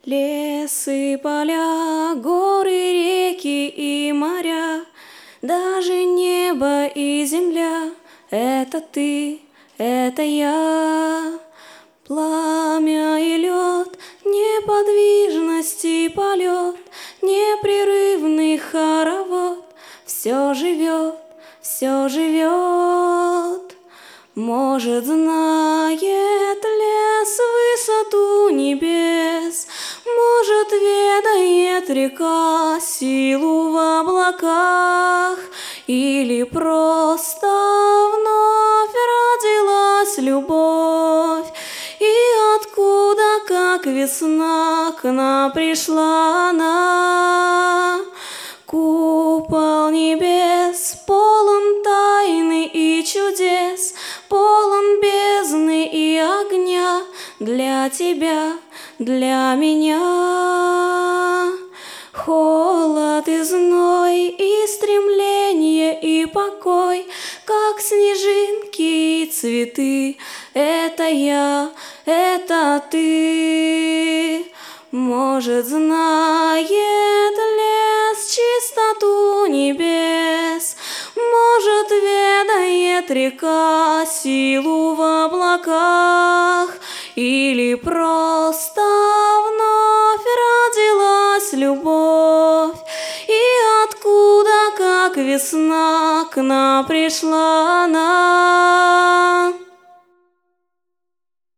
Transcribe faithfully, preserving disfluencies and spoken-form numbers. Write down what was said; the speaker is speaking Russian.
Лесы, поля, горы, реки и моря, даже небо и земля — это ты, это я. Пламя и лед, неподвижность и полет, непрерывный хоровод. Все живет, все живет. Может, знает лес высоту небес, может, ведает река силу в облаках, или просто вновь родилась любовь, и откуда, как весна, к нам пришла она. Купол небес полон тайны и чудес, полон бездны и огня для тебя, для меня. Холод и зной, и стремление, и покой, как снежинки и цветы — это я, это ты. Может, знает лес чистоту небес, может, ведает река силу в облаках, или просто вновь родилась любовь, и откуда, как весна, к нам пришла она.